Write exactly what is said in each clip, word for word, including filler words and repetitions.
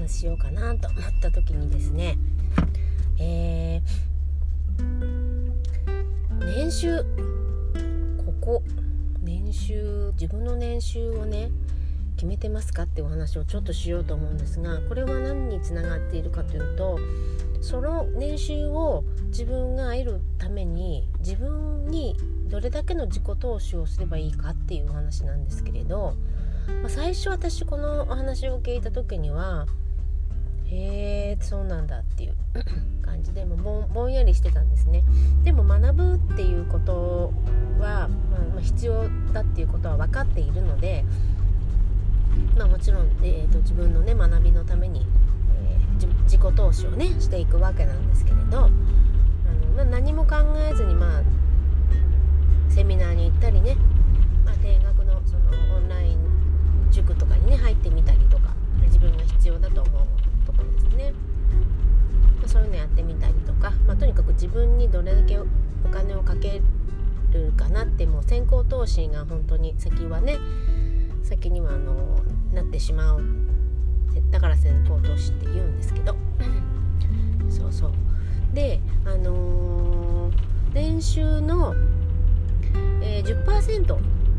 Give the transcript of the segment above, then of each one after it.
話しようかなと思った時にですね、えー、年収ここ年収自分の年収をね決めてますかっていうお話をちょっとしようと思うんですが、これは何につながっているかというと、その年収を自分が得るために自分にどれだけの自己投資をすればいいかっていうお話なんですけれど、まあ、最初私このお話を聞いた時にはへーそうなんだっていう感じでもぼん、ぼんやりしてたんですね。でも学ぶっていうことは、まあ、必要だっていうことは分かっているので、まあ、もちろん、えーと、自分の、ね、学びのために、えー、自己投資を、ね、していくわけなんですけれど、あの、まあ、何も考えずに、まあ、セミナーに行ったりね、まあ、定額の、そのオンライン塾とかに、ね、入ってみたりとか、自分が必要だと思うところですね、まあ、そういうのやってみたりとか、まあ、とにかく自分にどれだけお金をかけるかなって、もう先行投資が本当に先はね先にはあのなってしまう。だから先行投資って言うんですけどそうそうで、あのー、年収の、えー、じゅっパーセント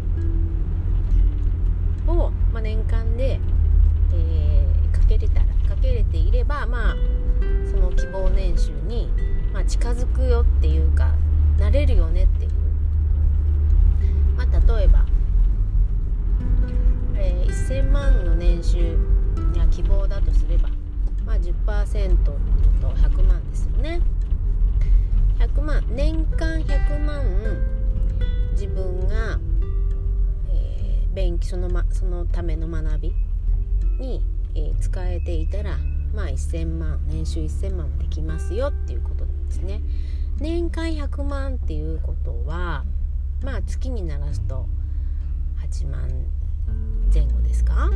を、まあ、年間で、えー、かけれたらかけれていれば、まあその希望年収に、まあ、近づくよっていうかなれるよねっていう、まあ、例えばえー、せんまんの年収が希望だとすれば、まあ、じゅっパーセント とひゃくまんですよね。ひゃくまん年間ひゃくまん自分が、えー、勉強その、ま、そのための学びに、えー、使えていたら、まあ、せんまん年収せんまんもできますよっていうことなんですね。年間ひゃくまんっていうことは、まあ、月にならすとはちまん前後ですか。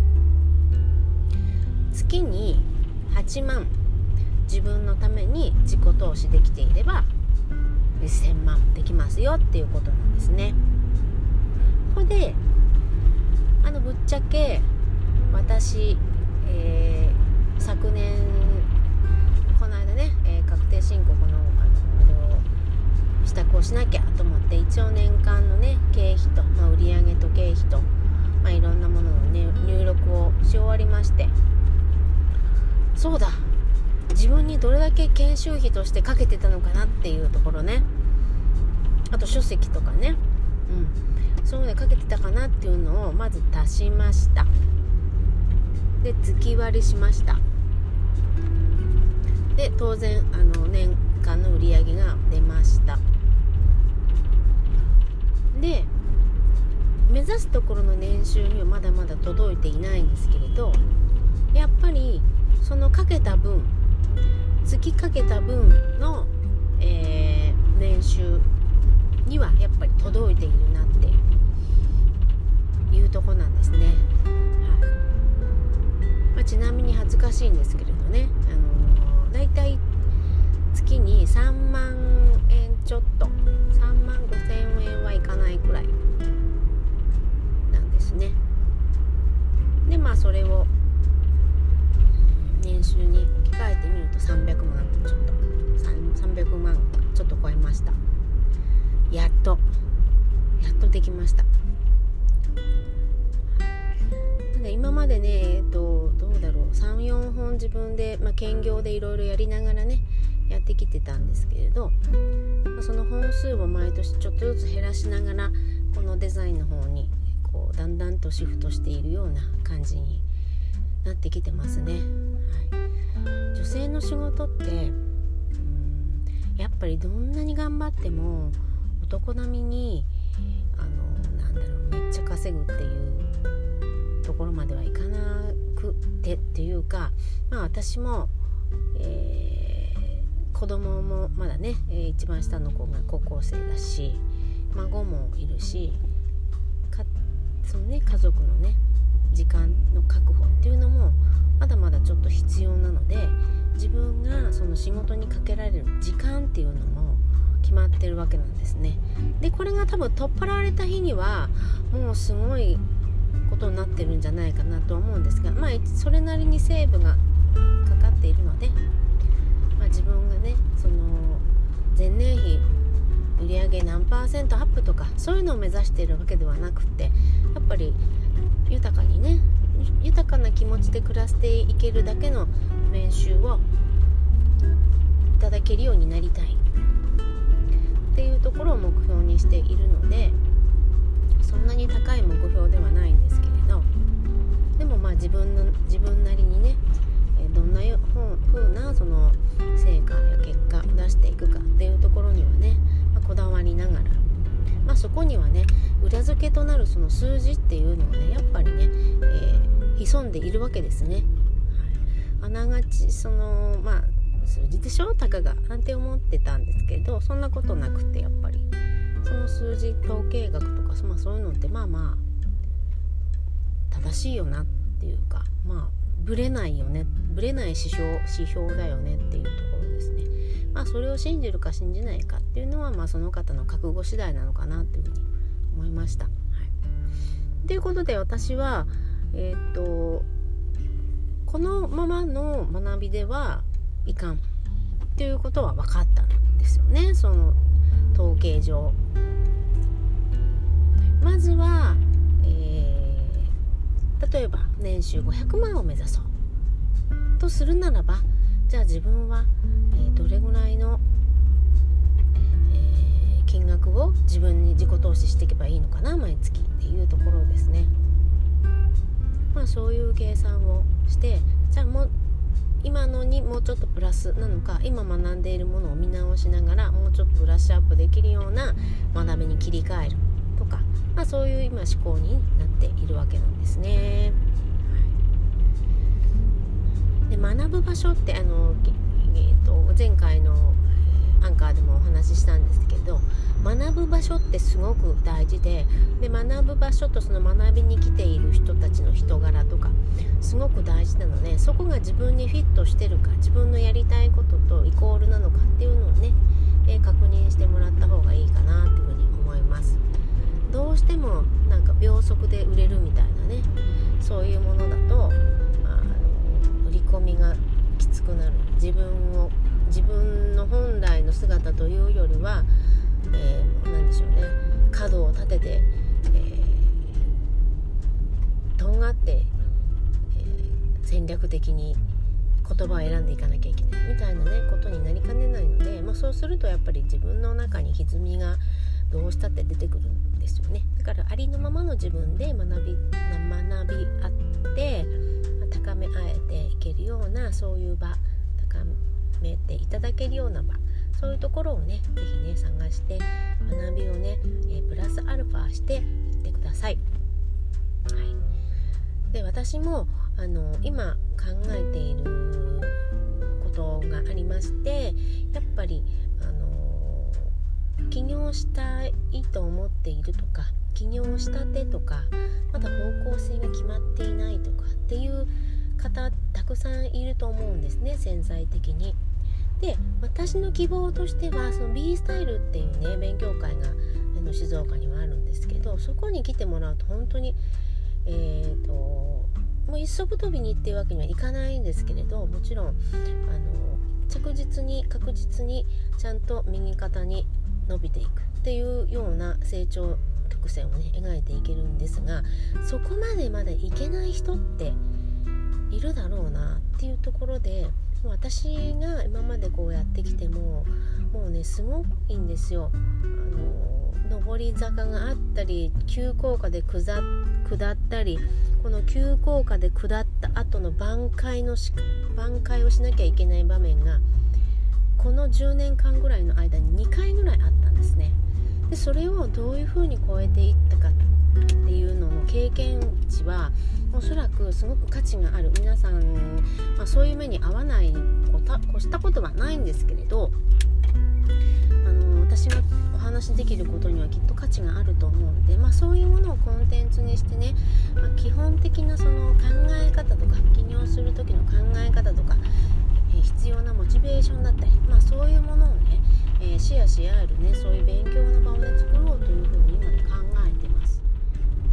月にはちまん自分のために自己投資できていればせんまんできますよっていうことなんですね。ここであのぶっちゃけ私、えー、昨年この間ね、えー、確定申告の、あのあれを支度をしなきゃと思って、一応年間のね経費と、まあ、売上と経費と、まあ、いろんなものの、ね、入力をし終わりまして、そうだ自分にどれだけ研修費としてかけてたのかなっていうところね、あと書籍とかね、うん、そういうのでかけてたかなっていうのをまず足しました。で月割りしました。で当然あの年間の売り上げが出ました。で目指すところの年収にはまだまだ届いていないんですけれど、やっぱりそのかけた分月かけた分の、えー、年収にはやっぱり届いているなっていうとこなんですね、はい。まあ、ちなみに恥ずかしいんですけれどね、あのー、だいたい月にさんまんえんちょっとさんまんごせんえんはいかないくらいなんですね。でまあそれを、うん、年収に置き換えてみるとさんびゃくまんちょっとさんびゃくまんちょっと超えました。やっとやっとできました。ただ今までね、えっとどうだろうさん、よんほん自分で、まあ、兼業でいろいろやりながらねやってきてたんですけれど、まあ、その本数を毎年ちょっとずつ減らしながらこのデザインの方にこうだんだんとシフトしているような感じになってきてますね、はい。女性の仕事ってうーんやっぱりどんなに頑張っても男並みにあのなんだろうめっちゃ稼ぐっていうところまではいかなくてっていうか、まあ私も、えー、子供もまだね、えー、一番下の子が高校生だし孫もいるしかそのね家族のね時間の確保っていうのもまだまだちょっと必要なので、自分がその仕事にかけられる時間っていうのも決まってるわけなんですね。でこれが多分取っ払われた日にはもうすごいことになってるんじゃないかなと思うんですが、まあそれなりにセーブがかかっているので、まあ、自分がねその前年比売上何パーセントアップとかそういうのを目指しているわけではなくて、やっぱり豊かにね豊かな気持ちで暮らしていけるだけの年収をいただけるようになりたいっていうところを目標にしているので、そんなに高い目標ではないんですけれど、でもまあ自分の自分なりにねどんな風なその成果や結果を出していくかっていうところにはね、まあ、こだわりながら、まあ、そこにはね裏付けとなるその数字っていうのをねやっぱりね、えー、潜んでいるわけですね、はい、あながちそのまあ数字でしょたかがなんて思ってたんですけど、そんなことなくて、やっぱりその数字統計学とか、まあ、そういうのってまあまあ正しいよなっていうか、まあブレないよね、ブレない指標、指標だよねっていうところですね。まあそれを信じるか信じないかっていうのは、まあその方の覚悟次第なのかなっていうふうに思いました。はい、ということで私はえー、っとこのままの学びではいかんっていうことは分かったんですよね。その統計上、まずは、えー、例えば年収ごひゃくまんを目指そうとするならば、じゃあ自分は、えー、どれぐらいの、えー、金額を自分に自己投資していけばいいのかな毎月っていうところですね。まあそういう計算をして、じゃあもう今のにもうちょっとプラスなのか、今学んでいるものを見直しながらもうちょっとブラッシュアップできるような学びに切り替えるとか、まあ、そういう今思考になっているわけなんですね。で学ぶ場所ってあの、えー、と前回のアンカーでもお話ししたんですけど、学ぶ場所ってすごく大事で、で学ぶ場所とその学びに来ている人たちの人柄とかすごく大事なので、そこが自分にフィットしてるか、自分のやりたいこととイコールなのかっていうのをね、えー、確認してもらった方がいいかなっていうふうに思います。どうしてもなんか秒速で売れるみたいなね、そういうものだと、あの売り込みがきつくなる、自分を自分の本来の姿というよりは、えー、なんでしょうね、角を立てて、えー、とんがって、えー、戦略的に言葉を選んでいかなきゃいけないみたいなねことになりかねないので、まあ、そうするとやっぱり自分の中に歪みがどうしたって出てくるんですよね。だからありのままの自分で学び学び合って、まあ、高め合えていけるような、そういう場、高めていただけるような場、そういうところをねぜひね探して学びをね、えー、プラスアルファしていってください。はい、で私もあの今考えていることがありまして、やっぱりあの起業したいと思っているとか、起業したてとか、まだ方向性が決まっていないとかっていう方たくさんいると思うんですね、潜在的に。で私の希望としてはその B スタイルっていうね勉強会があの静岡にはあるんですけど、そこに来てもらうと本当にえーともう一足飛びにっていうわけにはいかないんですけれど、もちろんあの着実に確実にちゃんと右肩に伸びていくっていうような成長曲線をね描いていけるんですが、そこまでまでいけない人っているだろうなっていうところで、もう私が今までこうやってきてももうねすごくいいんですよ。あの上り坂があったり急降下で下ったり、この急降下で下った後の挽回のし挽回をしなきゃいけない場面がこのじゅうねんかんぐらいの間ににかいぐらいあったんですね。でそれをどういうふうに超えていったかっていうのの経験値はおそらくすごく価値がある。皆さん、まあ、そういう目に遭わないこと越したことはないんですけれど、あの私がお話しできることにはきっと価値があると思うので、まあ、そういうものをコンテンツにしてね、まあ、基本的なその考え方とか起業する時の考え方とか、えー、必要なモチベーションだったり、まあ、そういうものをね、えー、シェアし合えるねそういう勉強の場をね作ろうというふうに今ね考えてます。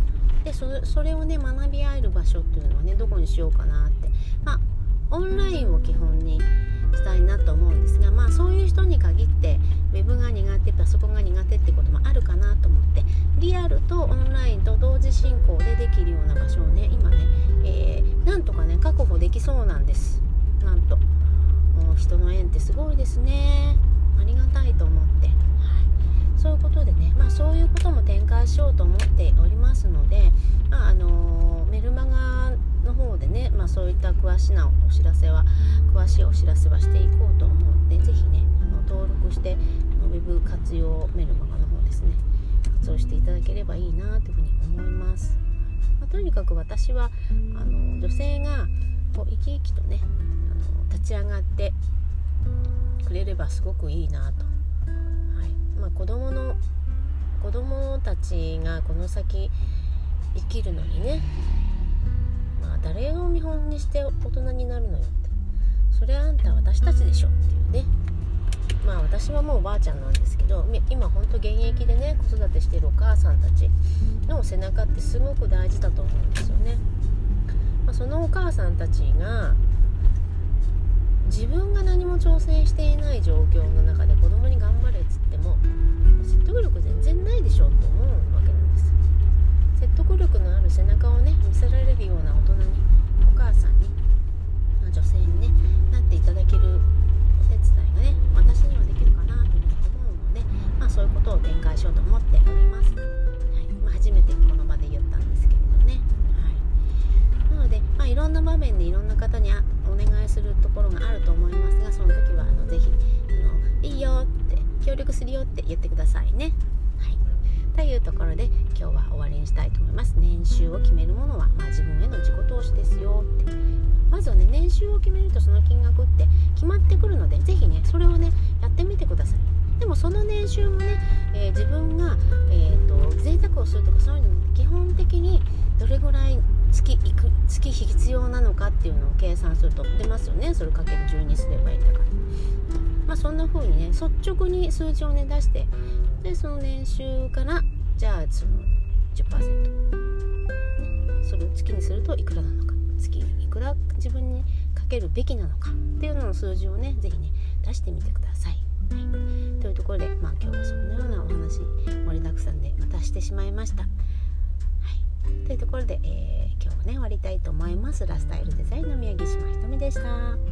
で そ, それをね学び合える場所っていうのはねどこにしようかなって、まあオンラインを基本にしたいなと思うんですが、まあそういう人に限ってウェブが苦手、パソコンが苦手ってこともあるかなと思って、リアルとオンラインと同時進行でできるような場所をね今ね、えー、なんとかね確保できそうなんです。なんともう人の縁ってすごいですね。ありがたいと思って、はい、そういうことでね、まあそういうことも展開しようと思っておりますので、まああのー、メルマガの方でね、まあそういった詳しなお知らせは詳しいお知らせはしていこうと思うので、ぜひねあの登録してウェブ活用メルマガの方ですね活用していただければいいなというふうに思います。まあ、とにかく私はあの女性がこう生き生きとねあの立ち上がってくれればすごくいいなと、はいまあ、子供の子供たちがこの先生きるのにね、まあ、誰を見本にして大人になるのよって、それあんた私たちでしょっていうね。まあ私はもうおばあちゃんなんですけど、今ほんと現役でね子育てしているお母さんたちの背中ってすごく大事だと思うんですよね。まあ、そのお母さんたちが自分が何も挑戦していない状況の中で子供に頑張れっつっても説得力全然ないでしょと思うわけなんです。説得力のある背中をね見せられるような大人に、お母さんに、女性にねなっていただけるお手伝いがね私にはできるかなというふうに思うので、まあそういうことを展開しようと思っております。はいまあ、初めてこの場で言ったんですけれどね。はい、なので、まあ、いろんな場面でいろんな方にお願いするところがあると思いますが、その時はあのぜひあのいいよって協力するよって言ってくださいね。はい、というところで今日は終わりにしたいと思います。年収を決めるものは、まあ、自分への自己投資ですよって。まずはね年収を決めるとその金額って決まってくるので、ぜひねそれをねやってみてください。でもその年収もね、えー、自分が、えー、と贅沢をするとかそういうの基本的にどれぐらい月いく月必要なのかっていうのを計算すると出ますよね。それかけるじゅうにすればいいんだから、まあそんな風にね率直に数字をね出して、でその年収からじゃあその じゅっパーセント それを月にするといくらなのか、月にいくら自分にかけるべきなのかっていうのの数字をねぜひね出してみてください。はい、というところで、まあ今日はそんなようなお話盛りだくさんでまたしてしまいました。はい、というところで、えー、今日はね終わりたいと思います。ラスタイルデザインの宮城島ひとみでした。